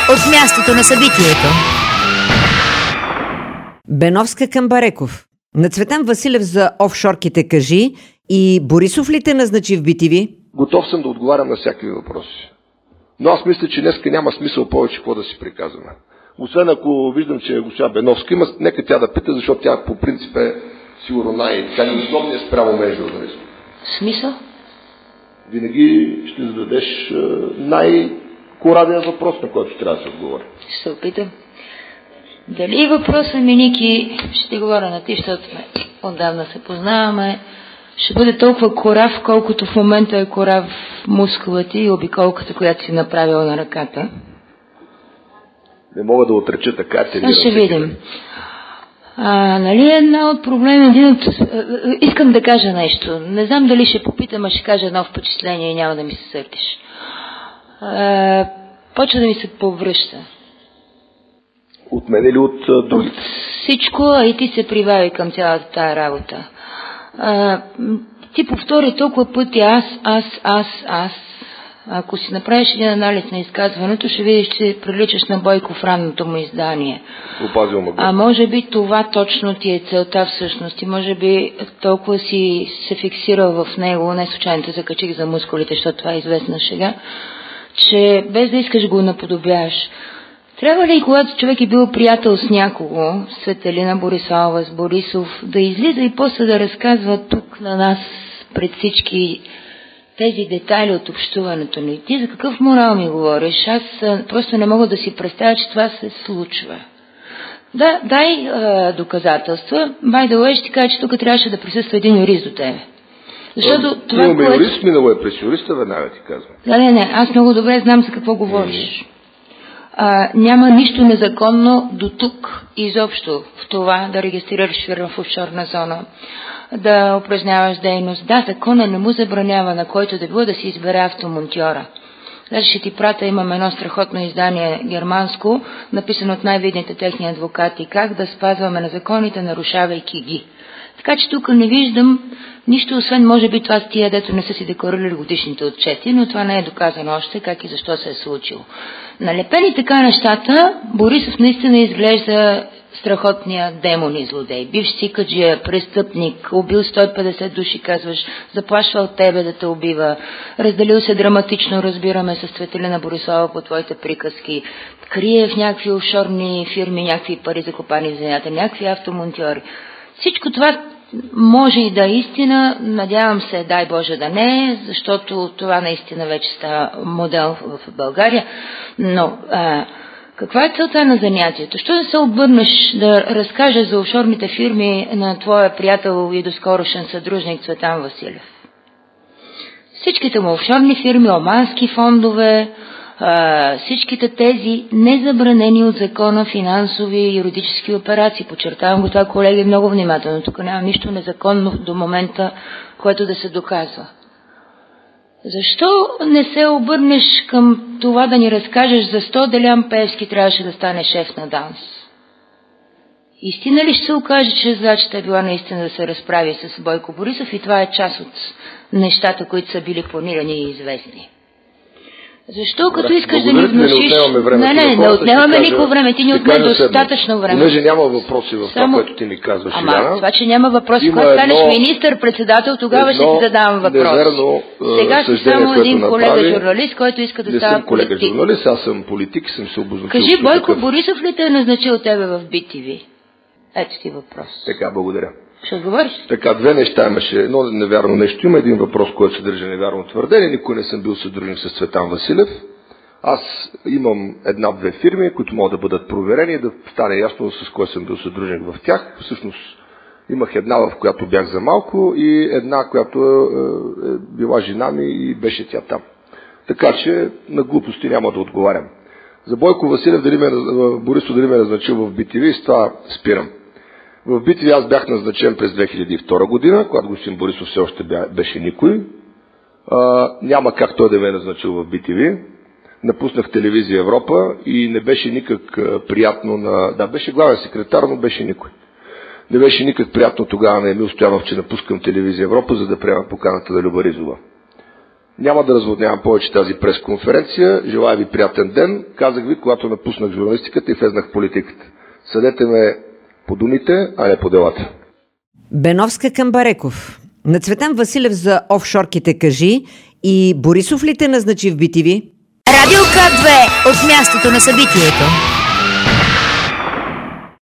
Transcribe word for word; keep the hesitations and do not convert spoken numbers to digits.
от мястото на събитието. Беновска към Бареков. На Цветан Василев за офшорките кажи и Борисов ли те назначи в би ти ви? Готов съм да отговарям на всякакви въпроси. Но аз мисля, че днеска няма смисъл повече какво да си приказваме. Освен ако виждам, че госпожа Беновска има, нека тя да пита, защото тя по принцип е сигурно най-така неудобния спрямо мен журналист. Смисъл? Винаги ще зададеш най-кораден въпрос, на който трябва да се отговори. Ще се опитам. Дали въпросът ми, Ники, ще говоря на ти, защото сме отдавна се познаваме, ще бъде толкова корав, колкото в момента е корав мускулът ти и обиколката, която си направила на ръката? Не мога да отреча така, че... Ще видим. А, нали една от проблеми, един от... Искам да кажа нещо. Не знам дали ще попитам, а ще кажа едно впечатление и няма да ми се сърдиш. А, почва да ми се повръща. От мен или от а, другите? От всичко, а и ти се прибави към цялата тая работа. А, ти повтори толкова пъти аз, аз, аз, аз. Ако си направиш един анализ на изказването, ще видиш, че приличаш на Бойко в ранното му издание. Опазил ме. А може би това точно ти е целта всъщност и може би толкова си се фиксирал в него, не случайно те закачих за мускулите, защото това е известна шега, че без да искаш го наподобяваш. Трябва ли, когато човек е бил приятел с някого, Светелина Борисова, с Борисов, да излиза и после да разказва тук на нас пред всички тези детайли от общуването ни? Ти за какъв морал ми говориш? Аз просто не мога да си представя, че това се случва. Да, дай а, доказателства. By the way, ще ти кажа, че тук трябваше да присъства един юрист до тебе. Защото а, това, имаме което... юрист, минало е през юриста, веднага ти казвам. Да, не, не, аз много добре знам за какво говориш. А, няма нищо незаконно до тук изобщо в това да регистрираш фирма в офшорна зона, да упражняваш дейност. Да, закона не му забранява на който да било да си избере автомонтьора. Даже ще ти пратя, имам едно страхотно издание германско, написано от най-видните техни адвокати, как да спазваме на законите, нарушавайки ги. Така че тук не виждам нищо, освен може би това с тия, дето не са си декларирали годишните отчети, но това не е доказано още как и защо се е случило. Налепени така нещата, Борисов наистина изглежда страхотния демон и злодей. Бивш сикаджия, престъпник, убил сто и петдесет души, казваш, заплашвал тебе да те убива, разделил се драматично, разбираме, с Цветелина Борисова по твоите приказки, крие в някакви офшорни фирми, някакви пари закопани в земята, някакви автомонтьори. Всичко това може и да е истина, надявам се, дай Боже да не е, защото това наистина вече става модел в България, но а, каква е целта на занятието? Що да се обърнеш да разкажеш за офшорните фирми на твоя приятел и доскорошен съдружник Цветан Василев? Всичките му офшорни фирми, омански фондове, а, всичките тези незабранени от закона финансови и юридически операции. Подчертавам го това, колеги, много внимателно. Тук няма нищо незаконно до момента, което да се доказва. Защо не се обърнеш към това да ни разкажеш защо Делян Пеевски трябваше да стане шеф на ДАНС? Истина ли ще се окаже, че задачата е била наистина да се разправи с Бойко Борисов и това е част от нещата, които са били планирани и известни? Защо като Добре, искаш да ми внушиш... Не, не, не, не отнемаме никакво време, ти ни отне достатъчно време. Понеже няма въпроси в Само... това, което ти ми казваш. Ама, Иляна, това, че няма въпроси, има когато станеш едно... министър-председател, тогава едно... ще ти задавам въпрос. Неверно, сега си само един колега направи... журналист, който иска да не става съм колега политик. журналист, аз съм политик, съм се обозначил. Кажи, Бойко такъв... Борисов ли те е назначил тебе в би ти ви? Ето ти въпрос. Така, благодаря. Ще отговориш? Така, две неща имаше. Едно невярно нещо. Има един въпрос, който съдържа невярно твърдение. Никой не съм бил съдружник с Цветан Василев. Аз имам една-две фирми, които могат да бъдат проверени и да стане ясно с кой съм бил съдружник в тях. Всъщност имах една, в която бях за малко и една, която е, е била жена ми и беше тя там. Така че на глупости няма да отговарям. За Бойко Василев, дали ме, Борисов дали ме е назначил в би ти ви, с това спирам. В би ти ви аз бях назначен през две хиляди и втора година, когато господин Борисов все още беше никой. А, няма как той да ме е назначил в би ти ви. Напуснах телевизия Европа и не беше никак приятно на... Да, беше главен секретар, но беше никой. Не беше никак приятно тогава на Емил Стоянов, че напускам телевизия Европа, за да приема поканата на Люба Ризова. Няма да разводнявам повече тази пресконференция. Желая ви приятен ден. Казах ви, когато напуснах журналистиката и влезнах в политиката. Съдете ме по думите, а не по делата. Беновска към Бареков. На Цветан Василев за офшорките кажи и Борисов ли те назначи в би ти ви? Радио К две от мястото на събитието.